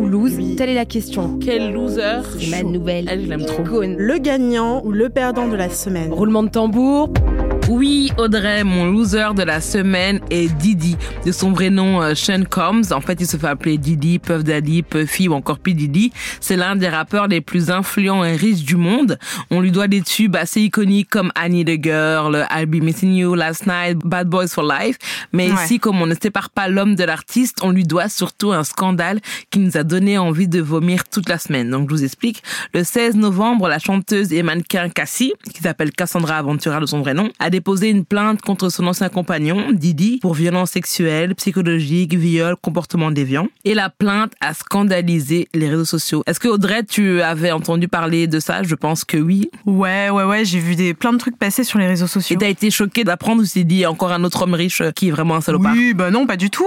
lose? Telle est la question. Quel loser? C'est ma nouvelle. Elle, je l'aime trop. Cône. Le gagnant ou le perdant de la semaine. Roulement de tambour. Oui, Audrey, mon loser de la semaine est Diddy. De son vrai nom, Sean Combs. En fait, il se fait appeler Diddy, Puff Daddy, Puffy ou encore P. Diddy. C'est l'un des rappeurs les plus influents et riches du monde. On lui doit des tubes assez iconiques comme I Need a Girl, I'll Be Missing You, Last Night, Bad Boys for Life. Mais ici, comme on ne sépare pas l'homme de l'artiste, on lui doit surtout un scandale qui nous a donné envie de vomir toute la semaine. Donc, je vous explique. Le 16 novembre, la chanteuse et mannequin Cassie, qui s'appelle Cassandra Aventura de son vrai nom, a déposé une plainte contre son ancien compagnon, Diddy, pour violences sexuelles, psychologiques, viol, comportement déviant. Et la plainte a scandalisé les réseaux sociaux. Est-ce que Audrey, tu avais entendu parler de ça? Je pense que oui. Ouais, j'ai vu plein de trucs passer sur les réseaux sociaux. Et t'as été choquée d'apprendre ou c'est dit encore un autre homme riche qui est vraiment un salopard? Oui, non, pas du tout.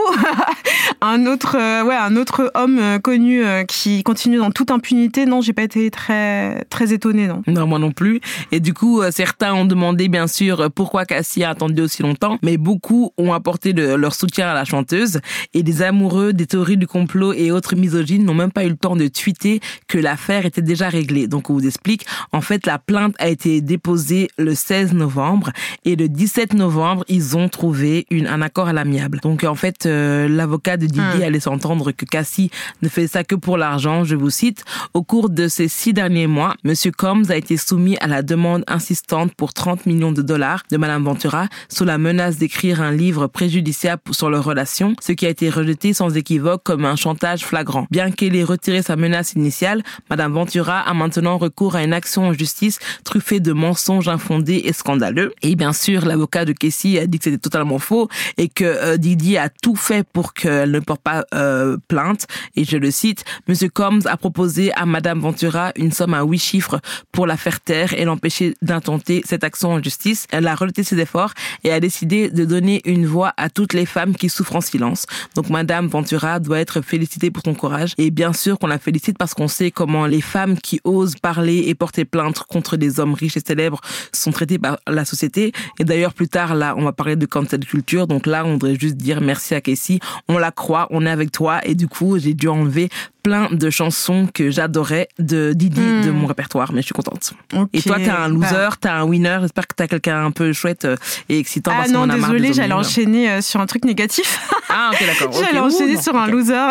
un autre homme connu qui continue dans toute impunité. Non, j'ai pas été très, très étonnée, non. Non, moi non plus. Et du coup, certains ont demandé, bien sûr, pourquoi Cassie a attendu aussi longtemps, mais beaucoup ont apporté leur soutien à la chanteuse et des amoureux des théories du complot et autres misogynes n'ont même pas eu le temps de tweeter que l'affaire était déjà réglée. Donc on vous explique, en fait la plainte a été déposée le 16 novembre et le 17 novembre ils ont trouvé un accord à l'amiable. Donc en fait l'avocat de Diddy a laissé entendre que Cassie ne fait ça que pour l'argent, je vous cite, au cours de ces 6 derniers mois, Monsieur Combs a été soumis à la demande insistante pour $30 millions de Madame Ventura sous la menace d'écrire un livre préjudiciable sur leur relation, ce qui a été rejeté sans équivoque comme un chantage flagrant. Bien qu'elle ait retiré sa menace initiale, Madame Ventura a maintenant recours à une action en justice truffée de mensonges infondés et scandaleux. Et bien sûr, l'avocat de Cassie a dit que c'était totalement faux et que Diddy a tout fait pour qu'elle ne porte pas plainte. Et je le cite, Monsieur Combs a proposé à Madame Ventura une somme à 8 chiffres pour la faire taire et l'empêcher d'intenter cette action en justice. Elle a rejeté ses efforts et a décidé de donner une voix à toutes les femmes qui souffrent en silence. Donc Madame Ventura doit être félicitée pour son courage et bien sûr qu'on la félicite parce qu'on sait comment les femmes qui osent parler et porter plainte contre des hommes riches et célèbres sont traitées par la société. Et d'ailleurs plus tard là on va parler de cancel culture, donc là on voudrait juste dire merci à Cassie, on la croit, on est avec toi et du coup j'ai dû enlever plein de chansons que j'adorais de Diddy de mon répertoire, mais je suis contente. Okay. Et toi, t'es un loser, t'as un winner. J'espère que t'as quelqu'un un peu chouette et excitant. Ah non, désolée, j'allais enchaîner sur un truc négatif. Ah ok, d'accord. J'allais enchaîner sur un loser.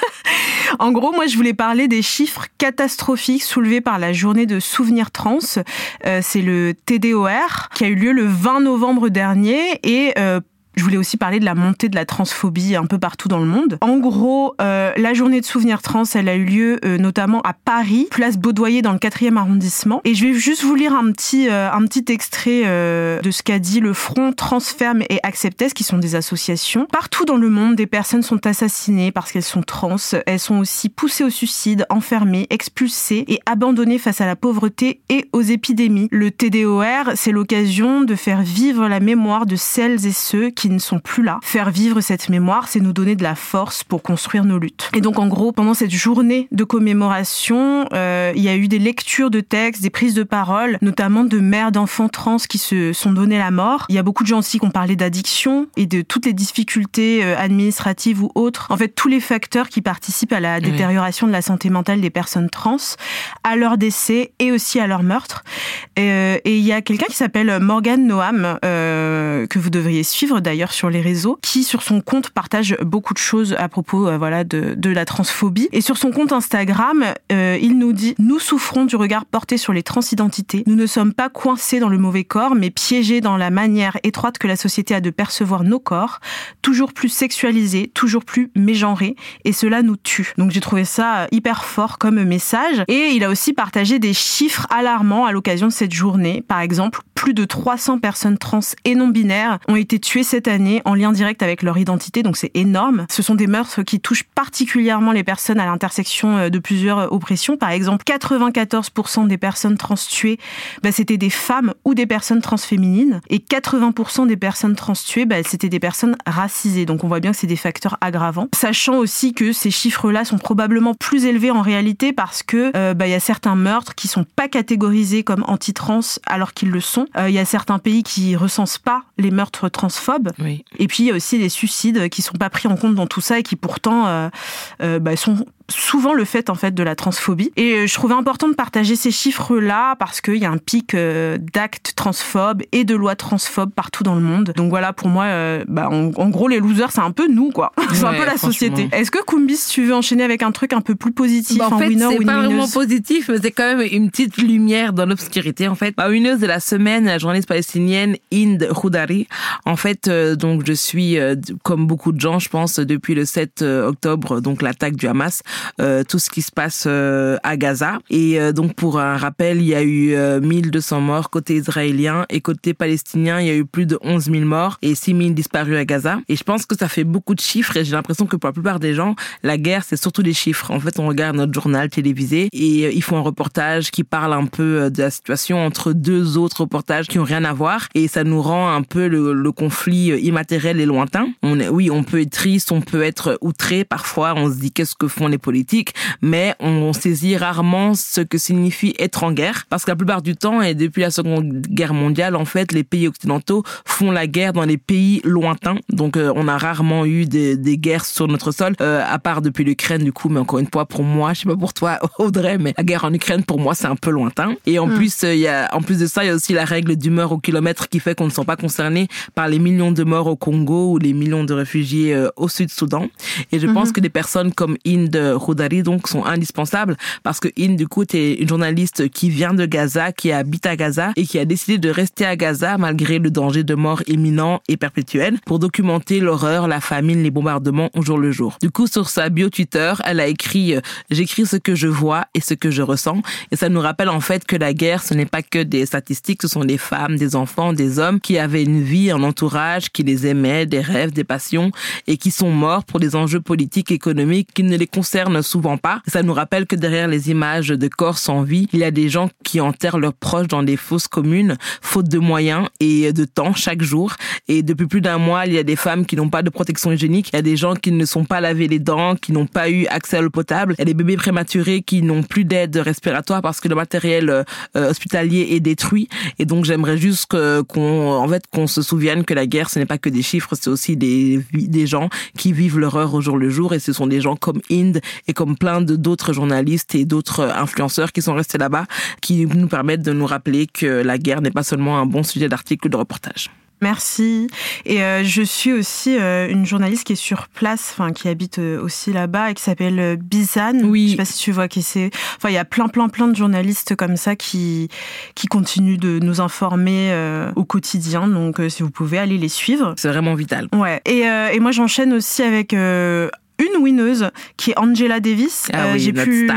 En gros, moi, je voulais parler des chiffres catastrophiques soulevés par la journée de souvenirs trans. C'est le TDOR qui a eu lieu le 20 novembre dernier et je voulais aussi parler de la montée de la transphobie un peu partout dans le monde. En gros, la journée de souvenirs trans, elle a eu lieu notamment à Paris, place Baudoyer dans le 4e arrondissement. Et je vais juste vous lire un petit extrait de ce qu'a dit le Front Transferme et Acceptez, qui sont des associations. Partout dans le monde, des personnes sont assassinées parce qu'elles sont trans. Elles sont aussi poussées au suicide, enfermées, expulsées et abandonnées face à la pauvreté et aux épidémies. Le TDOR, c'est l'occasion de faire vivre la mémoire de celles et ceux qui ne sont plus là. Faire vivre cette mémoire, c'est nous donner de la force pour construire nos luttes. Et donc en gros, pendant cette journée de commémoration, il y a eu des lectures de textes, des prises de parole, notamment de mères d'enfants trans qui se sont donné la mort. Il y a beaucoup de gens aussi qui ont parlé d'addiction et de toutes les difficultés administratives ou autres. En fait, tous les facteurs qui participent à la détérioration de la santé mentale des personnes trans, à leur décès et aussi à leur meurtre. Et il y a quelqu'un qui s'appelle Morgan Noam, que vous devriez suivre d'ailleurs sur les réseaux, qui sur son compte partage beaucoup de choses à propos de la transphobie. Et sur son compte Instagram, il nous dit « Nous souffrons du regard porté sur les transidentités. Nous ne sommes pas coincés dans le mauvais corps, mais piégés dans la manière étroite que la société a de percevoir nos corps, toujours plus sexualisés, toujours plus mégenrés, et cela nous tue. » Donc j'ai trouvé ça hyper fort comme message. Et il a aussi partagé des chiffres alarmants à l'occasion de cette journée. Par exemple, plus de 300 personnes trans et non-binaires ont été tuées cette année en lien direct avec leur identité, donc c'est énorme. Ce sont des meurtres qui touchent particulièrement les personnes à l'intersection de plusieurs oppressions. Par exemple, 94% des personnes trans tuées, c'était des femmes ou des personnes transféminines, et 80% des personnes trans tuées, c'était des personnes racisées. Donc on voit bien que c'est des facteurs aggravants. Sachant aussi que ces chiffres-là sont probablement plus élevés en réalité parce que y a certains meurtres qui sont pas catégorisés comme anti-trans alors qu'ils le sont. Il y a certains pays qui recensent pas les meurtres transphobes. Oui. Et puis il y a aussi des suicides qui sont pas pris en compte dans tout ça et qui pourtant sont souvent le fait en fait de la transphobie. Et je trouvais important de partager ces chiffres-là parce qu'il y a un pic d'actes transphobes et de lois transphobes partout dans le monde. Donc voilà, pour moi, en gros, les losers, c'est un peu nous, quoi. C'est un peu la société. Est-ce que Kumbis, tu veux enchaîner avec un truc un peu plus positif, en fait, winner ou c'est une pas winneuse? vraiment positif, mais c'est quand même une petite lumière dans l'obscurité, en fait. Ma winneuse de la semaine, la journaliste palestinienne Hind Khoudary. En fait, donc je suis, comme beaucoup de gens, je pense, depuis le 7 octobre, donc l'attaque du Hamas, tout ce qui se passe à Gaza. Et donc pour un rappel, il y a eu 1200 morts côté israélien et côté palestinien, il y a eu plus de 11 000 morts et 6 000 disparus à Gaza. Et je pense que ça fait beaucoup de chiffres et j'ai l'impression que pour la plupart des gens, la guerre, c'est surtout des chiffres. En fait, on regarde notre journal télévisé et ils font un reportage qui parle un peu de la situation entre deux autres reportages qui ont rien à voir et ça nous rend un peu le conflit immatériel et lointain. On peut être triste, on peut être outré. Parfois, on se dit qu'est-ce que font les politiques, mais on saisit rarement ce que signifie être en guerre. Parce que la plupart du temps, et depuis la Seconde Guerre mondiale, en fait, les pays occidentaux font la guerre dans les pays lointains. Donc, on a rarement eu des guerres sur notre sol, à part depuis l'Ukraine, du coup. Mais encore une fois, pour moi, je sais pas pour toi, Audrey, mais la guerre en Ukraine, pour moi, c'est un peu lointain. Et en plus, en plus de ça, il y a aussi la règle du mort au kilomètre qui fait qu'on ne sont pas concernés par les millions de morts au Congo ou les millions de réfugiés au Sud-Soudan. Et je pense que des personnes comme Hind Khoudary, donc, sont indispensables parce que Hind, du coup, t'es une journaliste qui vient de Gaza, qui habite à Gaza et qui a décidé de rester à Gaza malgré le danger de mort imminent et perpétuel pour documenter l'horreur, la famine, les bombardements au jour le jour. Du coup, sur sa bio Twitter, elle a écrit « J'écris ce que je vois et ce que je ressens ». Et ça nous rappelle en fait que la guerre, ce n'est pas que des statistiques, ce sont des femmes, des enfants, des hommes qui avaient une vie, un entourage, qui les aimaient, des rêves, des passions et qui sont morts pour des enjeux politiques, économiques qui ne les concernent souvent pas. Ça nous rappelle que derrière les images de corps sans vie, il y a des gens qui enterrent leurs proches dans des fosses communes, faute de moyens et de temps chaque jour. Et depuis plus d'un mois, il y a des femmes qui n'ont pas de protection hygiénique, il y a des gens qui ne sont pas lavés les dents, qui n'ont pas eu accès à l'eau potable, il y a des bébés prématurés qui n'ont plus d'aide respiratoire parce que le matériel hospitalier est détruit. Et donc j'aimerais juste qu'on se souvienne que la guerre, ce n'est pas que des chiffres, c'est aussi des gens qui vivent l'horreur au jour le jour. Et ce sont des gens comme Hind et comme plein d'autres journalistes et d'autres influenceurs qui sont restés là-bas, qui nous permettent de nous rappeler que la guerre n'est pas seulement un bon sujet d'article ou de reportage. Merci. Et je suis aussi une journaliste qui est sur place, enfin qui habite aussi là-bas et qui s'appelle Bizane. Oui. Je sais pas si tu vois qui c'est. Enfin, il y a plein de journalistes comme ça qui continuent de nous informer au quotidien. Donc, si vous pouvez aller les suivre. C'est vraiment vital. Ouais. Et moi, j'enchaîne aussi avec une winneuse qui est Angela Davis. J'ai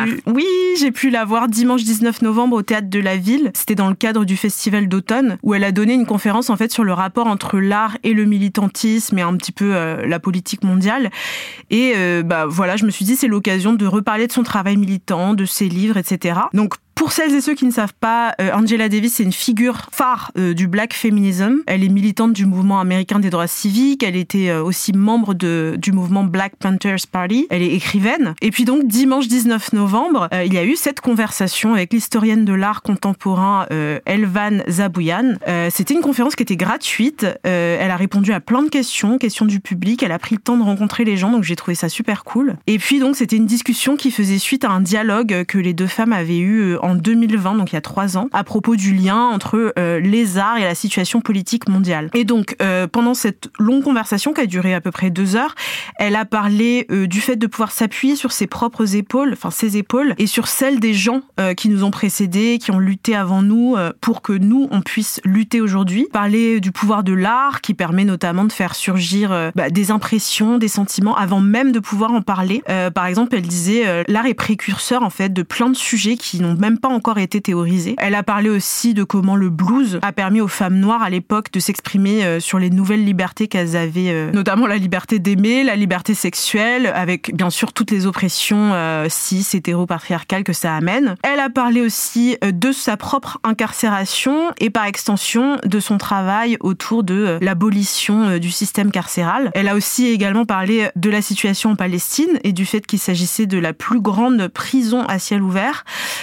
pu la voir dimanche 19 novembre au Théâtre de la Ville. C'était dans le cadre du festival d'automne où elle a donné une conférence en fait sur le rapport entre l'art et le militantisme et un petit peu la politique mondiale. Et voilà, je me suis dit c'est l'occasion de reparler de son travail militant, de ses livres, etc. Donc pour celles et ceux qui ne savent pas, Angela Davis, c'est une figure phare du black feminism. Elle est militante du mouvement américain des droits civiques. Elle était aussi membre du mouvement Black Panthers Party. Elle est écrivaine. Et puis donc, dimanche 19 novembre, il y a eu cette conversation avec l'historienne de l'art contemporain Elvan Zabouyan. C'était une conférence qui était gratuite. Elle a répondu à plein de questions du public. Elle a pris le temps de rencontrer les gens, donc j'ai trouvé ça super cool. Et puis donc, c'était une discussion qui faisait suite à un dialogue que les deux femmes avaient eu en 2020, donc il y a 3 ans, à propos du lien entre les arts et la situation politique mondiale. Et donc, pendant cette longue conversation qui a duré à peu près 2 heures, elle a parlé du fait de pouvoir s'appuyer sur ses propres épaules, enfin ses épaules, et sur celles des gens qui nous ont précédés, qui ont lutté avant nous, pour que nous, on puisse lutter aujourd'hui. Parler du pouvoir de l'art, qui permet notamment de faire surgir des impressions, des sentiments, avant même de pouvoir en parler. Par exemple, elle disait, l'art est précurseur, en fait, de plein de sujets qui n'ont même pas encore été théorisés. Elle a parlé aussi de comment le blues a permis aux femmes noires à l'époque de s'exprimer sur les nouvelles libertés qu'elles avaient, notamment la liberté d'aimer, la liberté sexuelle, avec bien sûr toutes les oppressions cis, hétéro-patriarcales que ça amène. Elle a parlé aussi de sa propre incarcération et par extension de son travail autour de l'abolition du système carcéral. Elle a aussi également parlé de la situation en Palestine et du fait qu'il s'agissait de la plus grande prison à ciel ouvert. Elle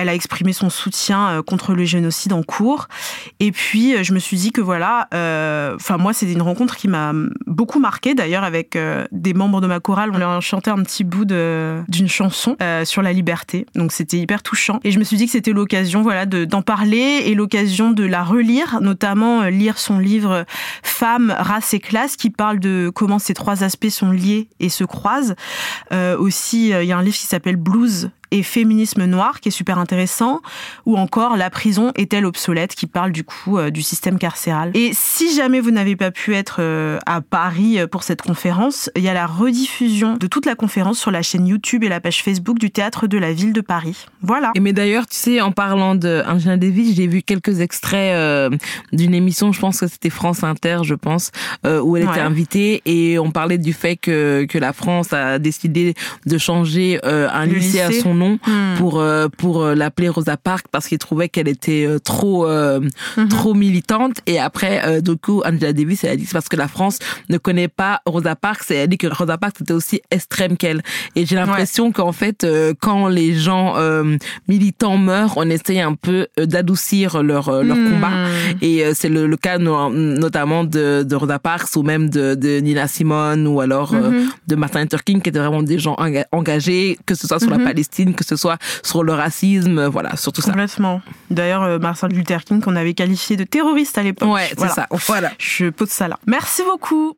elle a exprimé son soutien contre le génocide en cours. Et puis, je me suis dit que voilà, moi, c'est une rencontre qui m'a beaucoup marquée. D'ailleurs, avec des membres de ma chorale, on leur a chanté un petit bout d'une chanson sur la liberté. Donc, c'était hyper touchant. Et je me suis dit que c'était l'occasion, voilà, d'en parler et l'occasion de la relire, notamment lire son livre Femmes, race et classe, qui parle de comment ces trois aspects sont liés et se croisent. Aussi, il y a un livre qui s'appelle Blues et féminisme noir, qui est super intéressant, ou encore La prison est-elle obsolète, qui parle du coup du système carcéral. Et si jamais vous n'avez pas pu être à Paris pour cette conférence, il y a la rediffusion de toute la conférence sur la chaîne YouTube et la page Facebook du Théâtre de la Ville de Paris. Voilà. Et mais d'ailleurs, tu sais, en parlant de Angela Davis, j'ai vu quelques extraits d'une émission, je pense que c'était France Inter, je pense, où elle était invitée, et on parlait du fait que la France a décidé de changer un lycée à son nom pour l'appeler Rosa Parks, parce qu'il trouvait qu'elle était trop militante. Et après, du coup, Angela Davis, elle a dit c'est parce que la France ne connaît pas Rosa Parks, et elle a dit que Rosa Parks était aussi extrême qu'elle. Et j'ai l'impression qu'en fait, quand les gens militants meurent, on essaye un peu d'adoucir leur combat. Et c'est le cas notamment de Rosa Parks, ou même de Nina Simone, ou alors de Martin Luther King, qui étaient vraiment des gens engagés, que ce soit sur la Palestine, que ce soit sur le racisme, voilà, sur tout ça. Complètement. D'ailleurs, Martin Luther King, qu'on avait qualifié de terroriste à l'époque. Ouais, c'est ça. Voilà. Je pose ça là. Merci beaucoup.